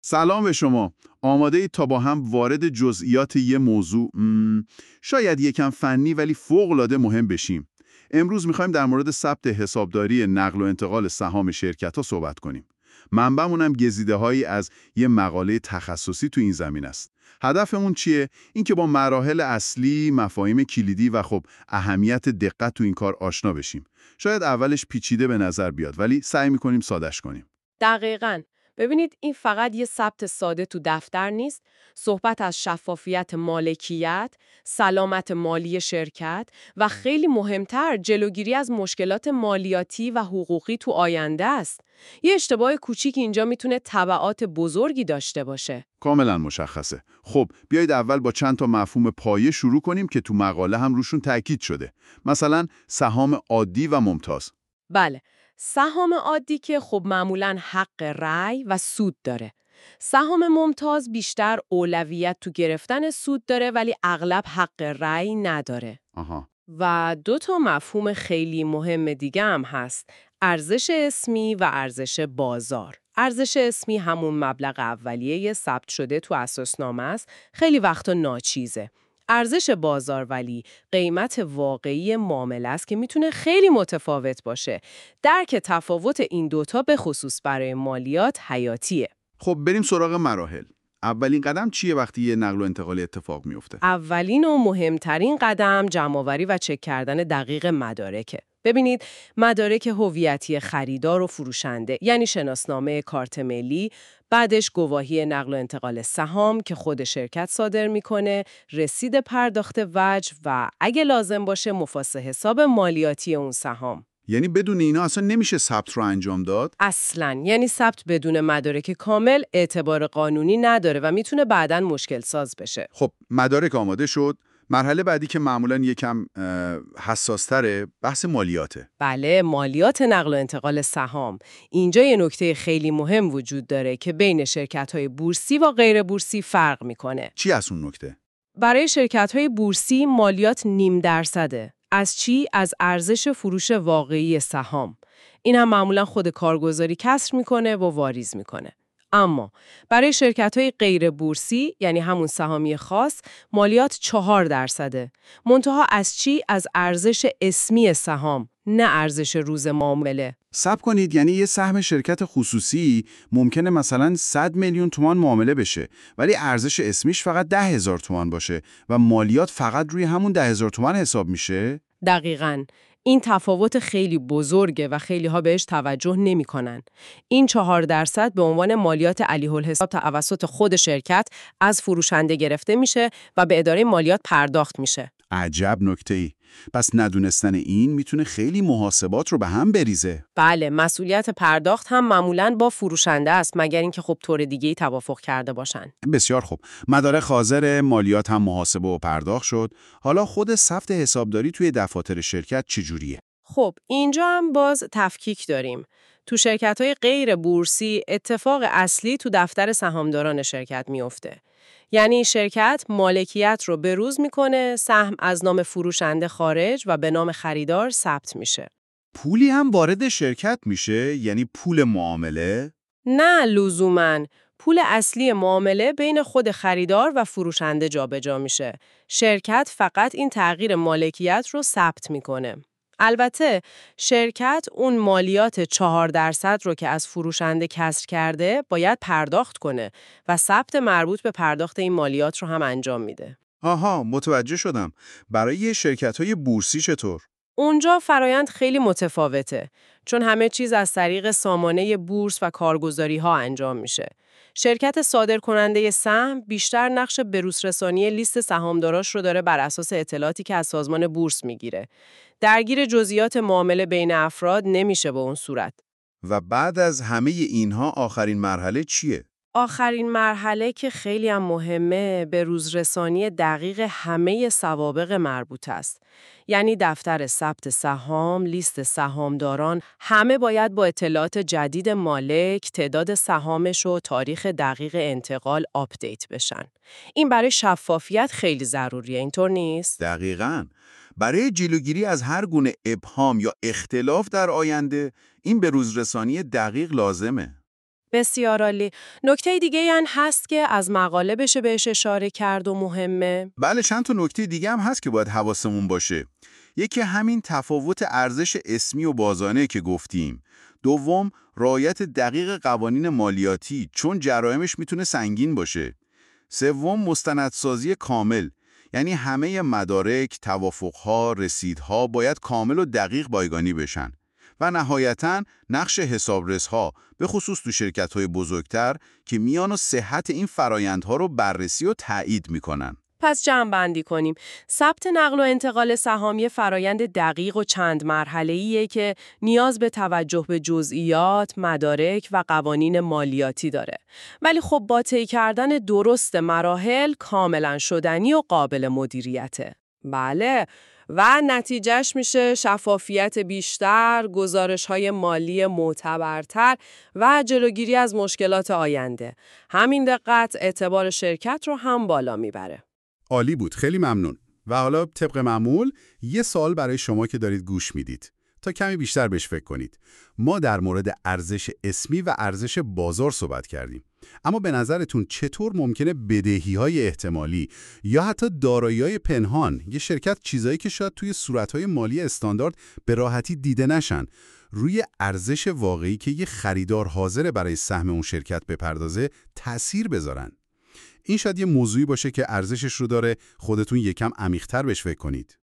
سلام به شما. آماده اید تا با هم وارد جزئیات یه موضوع شاید یکم فنی ولی فوق‌العاده مهم بشیم. امروز می‌خوایم در مورد ثبت حسابداری نقل و انتقال سهام شرکت‌ها صحبت کنیم. منبعمون هم گزیده‌هایی از یه مقاله تخصصی تو این زمین است. هدفمون چیه؟ اینکه با مراحل اصلی، مفاهیم کلیدی و خب اهمیت دقت تو این کار آشنا بشیم. شاید اولش پیچیده به نظر بیاد ولی سعی می‌کنیم ساده‌اش کنیم. دقیقاً. ببینید این فقط یه ثبت ساده تو دفتر نیست، صحبت از شفافیت مالکیت، سلامت مالی شرکت و خیلی مهمتر جلوگیری از مشکلات مالیاتی و حقوقی تو آینده است. یه اشتباه کوچیک اینجا میتونه تبعات بزرگی داشته باشه. کاملا مشخصه. خب بیایید اول با چند تا مفهوم پایه شروع کنیم که تو مقاله هم روشون تاکید شده. مثلا سهام عادی و ممتاز. بله، سهام عادی که خب معمولاً حق رأی و سود داره. سهام ممتاز بیشتر اولویت تو گرفتن سود داره ولی اغلب حق رأی نداره. آها. و دو تا مفهوم خیلی مهم دیگه هم هست. ارزش اسمی و ارزش بازار. ارزش اسمی همون مبلغ اولیه ثبت شده تو اساسنامه است. خیلی وقتا ناچیزه. ارزش بازار ولی قیمت واقعی معامله است که میتونه خیلی متفاوت باشه. درک تفاوت این دوتا به خصوص برای مالیات حیاتیه. خب بریم سراغ مراحل. اولین قدم چیه وقتی یه نقل و انتقالی اتفاق میفته؟ اولین و مهمترین قدم جمع‌آوری و چک کردن دقیق مدارکه. ببینید مدارک هویتی خریدار و فروشنده یعنی شناسنامه کارت ملی، بعدش گواهی نقل و انتقال سهام که خود شرکت صادر میکنه، رسید پرداخت وجه و اگه لازم باشه مفاسه حساب مالیاتی اون سهام. یعنی بدون اینا اصلا نمیشه ثبت رو انجام داد؟ اصلاً یعنی ثبت بدون مدارک کامل اعتبار قانونی نداره و میتونه بعداً مشکل ساز بشه. خب مدارک آماده شد. مرحله بعدی که معمولاً یکم حساس‌تره بحث مالیاته. بله، مالیات نقل و انتقال سهام. اینجا یه نکته خیلی مهم وجود داره که بین شرکت‌های بورسی و غیر بورسی فرق میکنه. چی از اون نکته؟ برای شرکت‌های بورسی مالیات 0.5%. از چی؟ از ارزش فروش واقعی سهام. این هم معمولا خود کارگزاری کسر میکنه و واریز میکنه. اما برای شرکت‌های غیر بورسی یعنی همون سهامی خاص مالیات 4%. منتها از چی؟ از ارزش اسمی سهام، نه ارزش روز معامله. صبر کنید، یعنی یه سهم شرکت خصوصی ممکنه مثلا 100 میلیون تومان معامله بشه ولی ارزش اسمیش فقط 10,000 تومان باشه و مالیات فقط روی همون 10,000 تومان حساب میشه؟ دقیقاً. این تفاوت خیلی بزرگه و خیلی ها بهش توجه نمی کنن. این 4% به عنوان مالیات علیه‌الحساب توسط خود شرکت از فروشنده گرفته میشه و به اداره مالیات پرداخت میشه. عجب نکته‌ای. پس ندونستن این میتونه خیلی محاسبات رو به هم بریزه. بله، مسئولیت پرداخت هم معمولاً با فروشنده است مگر اینکه خب طور دیگه‌ای توافق کرده باشن. بسیار خوب. مدارک حاضر، مالیات هم محاسبه و پرداخت شد. حالا خود ثبت حسابداری توی دفاتر شرکت چجوریه؟ خب اینجا هم باز تفکیک داریم. تو شرکت‌های غیر بورسی اتفاق اصلی تو دفتر سهامداران شرکت میفته. یعنی شرکت مالکیت رو بروز میکنه، سهم از نام فروشنده خارج و به نام خریدار ثبت میشه. پولی هم وارد شرکت میشه، یعنی پول معامله؟ نه لزوماً. پول اصلی معامله بین خود خریدار و فروشنده جابجا میشه. شرکت فقط این تغییر مالکیت رو ثبت میکنه. البته شرکت اون مالیات 4% رو که از فروشنده کسر کرده باید پرداخت کنه و ثبت مربوط به پرداخت این مالیات رو هم انجام میده. آها، متوجه شدم. برای شرکت‌های بورسی چطور؟ اونجا فرایند خیلی متفاوته، چون همه چیز از طریق سامانه بورس و کارگزاری ها انجام میشه. شرکت صادرکننده سهم بیشتر نقش بروزرسانی لیست سهامداراش رو داره بر اساس اطلاعاتی که از سازمان بورس میگیره. درگیر جزئیات معامله بین افراد نمیشه به اون صورت. و بعد از همه اینها آخرین مرحله چیه؟ آخرین مرحله که خیلی هم مهمه به روزرسانی دقیق همه سوابق مربوط است. یعنی دفتر ثبت سهام، لیست سهامداران، همه باید با اطلاعات جدید مالک، تعداد سهامش و تاریخ دقیق انتقال آپدیت بشن. این برای شفافیت خیلی ضروریه، اینطور نیست؟ دقیقاً. برای جلوگیری از هر گونه ابهام یا اختلاف در آینده، این به روزرسانی دقیق لازمه. بسیار عالی. نکته دیگه هست که از مقاله بشه بهش اشاره کرد و مهمه؟ بله، چند تا نکته دیگه هم هست که باید حواسمون باشه. یکی همین تفاوت ارزش اسمی و بازانه که گفتیم. دوم، رعایت دقیق قوانین مالیاتی، چون جرائمش میتونه سنگین باشه. سوم، مستندسازی کامل، یعنی همه مدارک، توافقها، رسیدها باید کامل و دقیق بایگانی بشن. و نهایتاً نقش حسابرس‌ها، به خصوص تو شرکت‌های بزرگتر که میان و صحت این فرایندها رو بررسی و تایید میکنن. پس جمع‌بندی کنیم. ثبت نقل و انتقال سهام یه فرایند دقیق و چند مرحله‌ایه که نیاز به توجه به جزئیات، مدارک و قوانین مالیاتی داره. ولی خب با طی کردن درست مراحل کاملا شدنی و قابل مدیریته. بله. و نتیجهش میشه شفافیت بیشتر، گزارش‌های مالی معتبرتر و جلوگیری از مشکلات آینده. همین دقت اعتبار شرکت رو هم بالا میبره. عالی بود، خیلی ممنون. و حالا طبق معمول یه سوال برای شما که دارید گوش میدید تا کمی بیشتر بهش فکر کنید. ما در مورد ارزش اسمی و ارزش بازار صحبت کردیم، اما به نظرتون چطور ممکنه بدهی‌های احتمالی یا حتی دارایی‌های پنهان یه شرکت، چیزایی که شاید توی صورت‌های مالی استاندارد به راحتی دیده نشن، روی ارزش واقعی که یه خریدار حاضر برای سهم اون شرکت بپردازه تأثیر بذارن؟ این شاید یه موضوعی باشه که ارزشش رو داره خودتون یکم عمیق‌تر بهش فکر کنید.